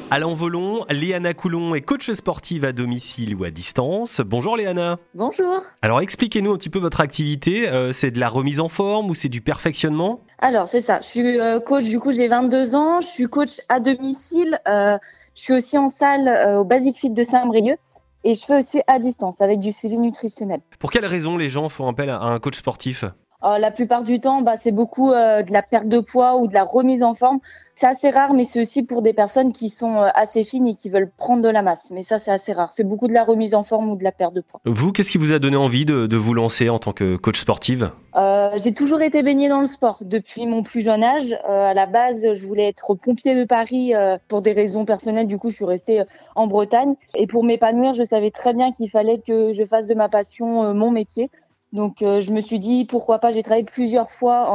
Alain Volon, Léana Coulon est coach sportive à domicile ou à distance. Bonjour Léana. Bonjour. Alors expliquez-nous un petit peu votre activité. C'est de la remise en forme ou c'est du perfectionnement ? Alors c'est ça, je suis coach, du coup j'ai 22 ans, je suis coach à domicile, je suis aussi en salle au Basic Fit de Saint-Brieuc et je fais aussi à distance avec du suivi nutritionnel. Pour quelles raisons les gens font appel à un coach sportif ? La plupart du temps, c'est beaucoup de la perte de poids ou de la remise en forme. C'est assez rare, mais c'est aussi pour des personnes qui sont assez fines et qui veulent prendre de la masse. Mais ça, c'est assez rare. C'est beaucoup de la remise en forme ou de la perte de poids. Vous, qu'est-ce qui vous a donné envie de vous lancer en tant que coach sportive ? J'ai toujours été baignée dans le sport depuis mon plus jeune âge. À la base, je voulais être pompier de Paris pour des raisons personnelles. Du coup, je suis restée en Bretagne. Et pour m'épanouir, je savais très bien qu'il fallait que je fasse de ma passion mon métier. Donc, je me suis dit, pourquoi pas, j'ai travaillé plusieurs fois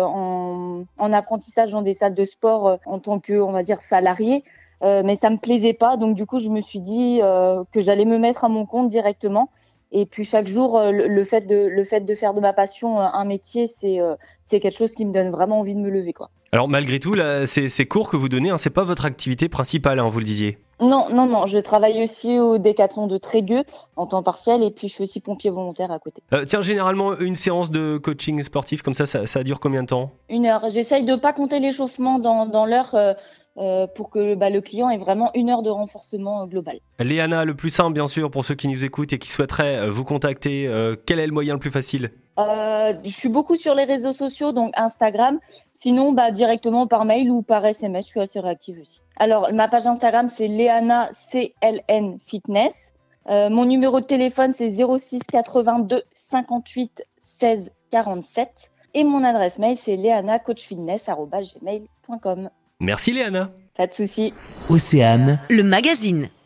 en apprentissage dans des salles de sport en tant que, on va dire, salarié, mais ça me plaisait pas. Donc, du coup, je me suis dit que j'allais me mettre à mon compte directement. Et puis, chaque jour, le fait de faire de ma passion un métier, c'est quelque chose qui me donne vraiment envie de me lever, quoi. Alors malgré tout, là, ces cours que vous donnez, c'est pas votre activité principale, vous le disiez. Non, je travaille aussi au Décathlon de Trégueux en temps partiel et puis je suis aussi pompier volontaire à côté. Tiens, généralement, une séance de coaching sportif comme ça dure combien de temps ? 1 heure. J'essaye de pas compter l'échauffement dans l'heure pour que le client ait vraiment 1 heure de renforcement global. Léana, le plus simple bien sûr pour ceux qui nous écoutent et qui souhaiteraient vous contacter, quel est le moyen le plus facile ? Je suis beaucoup sur les réseaux sociaux, donc Instagram. Sinon, directement par mail ou par SMS, je suis assez réactive aussi. Alors, ma page Instagram, c'est Léana CLN Fitness. Mon numéro de téléphone, c'est 06 82 58 16 47. Et mon adresse mail, c'est leanacoachfitness@gmail.com. Merci Léana. Pas de souci. Océane, le magazine.